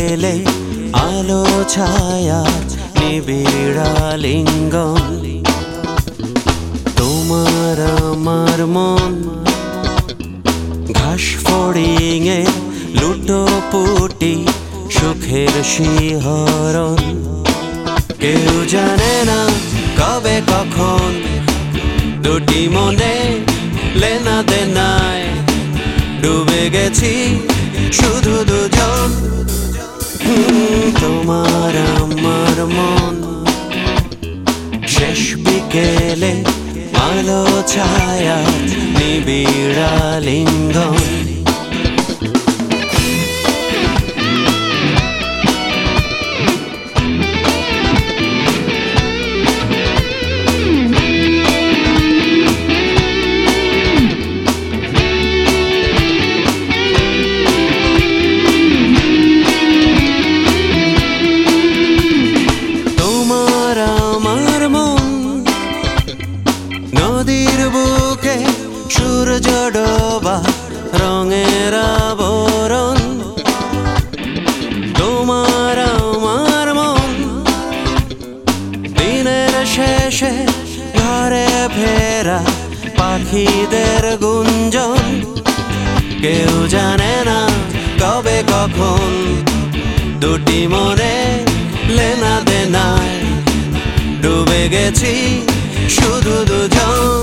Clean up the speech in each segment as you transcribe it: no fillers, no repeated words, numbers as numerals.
বিকেলে আলো ছায়া নিবিড় লিঙ্গন তোমার আমার মন ঘাস ফড়িংয়ে লুটোপুটি সুখের শিহরণ কেউ জানে না কবে কখন দুটি মনে লেনা দেনায় ডুবে গেছি শুধু দুজন তোমার আমার মন শেষ বিকেলে আলো ছায়া নিবিড় লিঙ্গন নদীর বুকে সূর্য ডোবা রঙের আবরণ তোমার আমার মন দিনের শেষে ঘরে ফেরা পাখিদের গুঞ্জন কেউ জানে না কবে কখন দুটি মনে লেনা দেনায় ডুবে গেছি শুধু দুজন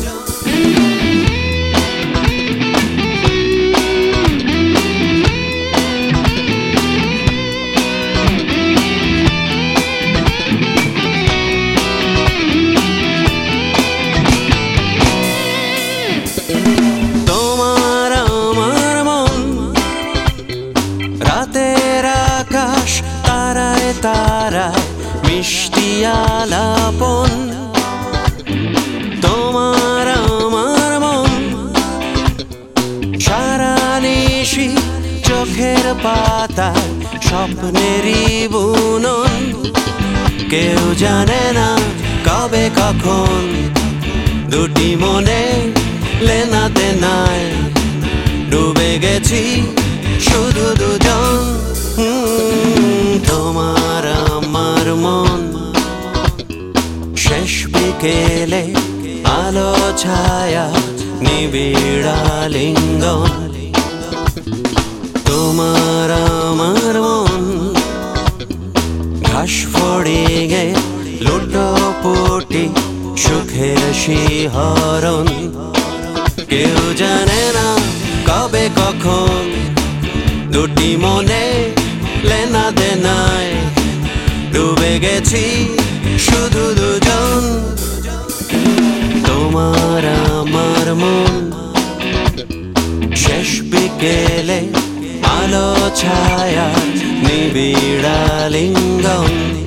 তোমার আমার মন রাতের আকাশ তারায় তারায় মিষ্টি আলাপন তোমার আমার মন সারা নিশি চোখের পাতায় স্বপ্নেরই বুনন কেউ জানে না কবে কখন দুটি মনে লেনা দেনায় ডুবে গেছি শুধু দুজন তোমার আমার মন শেষ বিকেলে আলো ছায়া নিবিড় লিঙ্গন তোমার আমার মন ঘাস ফড়িংয়ে লুটোপুটি সুখের শিহরণ কেউ জানে না কবে কখন দুটি মনে লেনা দেনায় ডুবে গেছি শুধু দুজন তোমার আমার মন শেষ বিকেলে আলো ছায়া নিবিড় লিঙ্গন।